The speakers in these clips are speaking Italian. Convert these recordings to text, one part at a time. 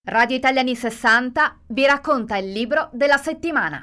Radio Italia anni 60 vi racconta il libro della settimana.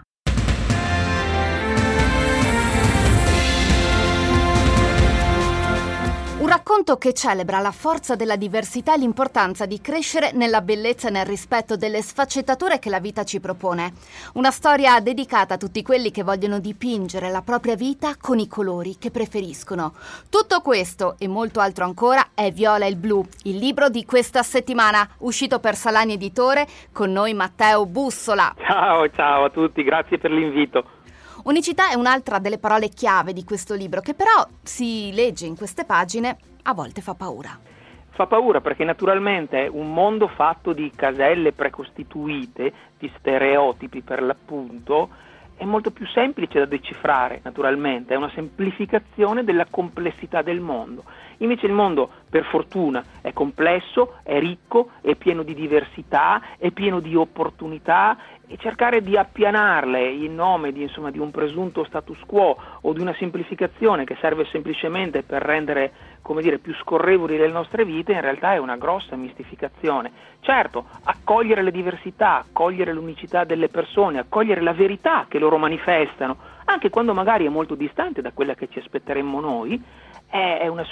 Un racconto che celebra la forza della diversità e l'importanza di crescere nella bellezza e nel rispetto delle sfaccettature che la vita ci propone. Una storia dedicata a tutti quelli che vogliono dipingere la propria vita con i colori che preferiscono. Tutto questo e molto altro ancora è Viola e il Blu, il libro di questa settimana, uscito per Salani Editore, con noi Matteo Bussola. Ciao a tutti, grazie per l'invito. Unicità è un'altra delle parole chiave di questo libro, che però si legge in queste pagine, a volte fa paura. Fa paura perché naturalmente un mondo fatto di caselle precostituite, di stereotipi per l'appunto, è molto più semplice da decifrare, naturalmente, è una semplificazione della complessità del mondo. Invece il mondo, per fortuna, è complesso, è ricco, è pieno di diversità, è pieno di opportunità, e cercare di appianarle in nome di un presunto status quo o di una semplificazione che serve semplicemente per rendere, più scorrevoli le nostre vite, in realtà è una grossa mistificazione. Certo, accogliere le diversità, accogliere l'unicità delle persone, accogliere la verità che loro manifestano, anche quando magari è molto distante da quella che ci aspetteremmo noi, è una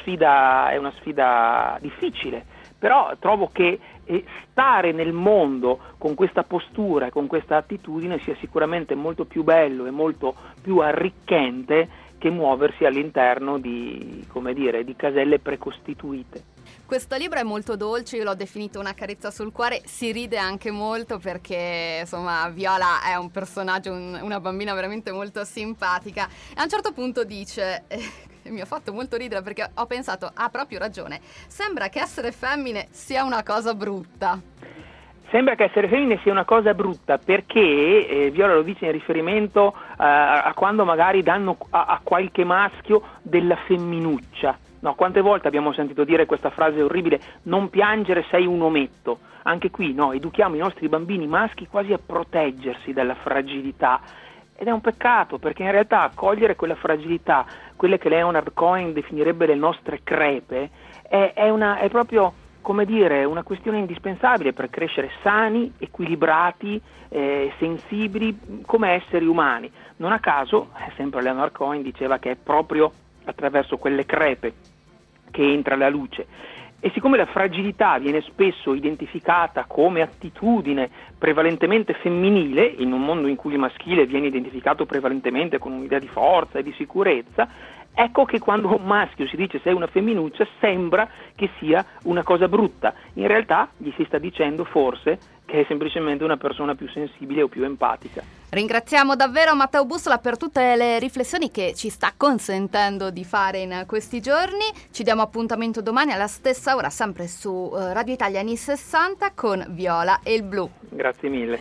sfida difficile. Però trovo che stare nel mondo con questa postura e con questa attitudine sia sicuramente molto più bello e molto più arricchente che muoversi all'interno di caselle precostituite. Questo libro è molto dolce, io l'ho definito una carezza sul cuore, si ride anche molto perché Viola è un personaggio, una bambina veramente molto simpatica. A un certo punto dice... mi ha fatto molto ridere perché ho pensato, ha proprio ragione, sembra che essere femmine sia una cosa brutta. Sembra che essere femmine sia una cosa brutta perché, Viola lo dice in riferimento a quando magari danno a qualche maschio della femminuccia. No, quante volte abbiamo sentito dire questa frase orribile, non piangere sei un ometto. Anche qui, educhiamo i nostri bambini maschi quasi a proteggersi dalla fragilità. Ed è un peccato, perché in realtà accogliere quella fragilità, quelle che Leonard Cohen definirebbe le nostre crepe, è proprio, una questione indispensabile per crescere sani, equilibrati, sensibili come esseri umani. Non a caso, sempre Leonard Cohen diceva che è proprio attraverso quelle crepe che entra la luce. E siccome la fragilità viene spesso identificata come attitudine prevalentemente femminile, in un mondo in cui il maschile viene identificato prevalentemente con un'idea di forza e di sicurezza, ecco che quando un maschio si dice sei una femminuccia sembra che sia una cosa brutta. In realtà gli si sta dicendo forse che è semplicemente una persona più sensibile o più empatica. Ringraziamo davvero Matteo Bussola per tutte le riflessioni che ci sta consentendo di fare in questi giorni. Ci diamo appuntamento domani alla stessa ora, sempre su Radio Italia anni 60 con Viola e il Blu. Grazie mille.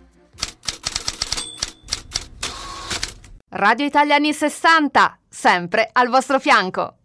Radio Italia anni 60, sempre al vostro fianco.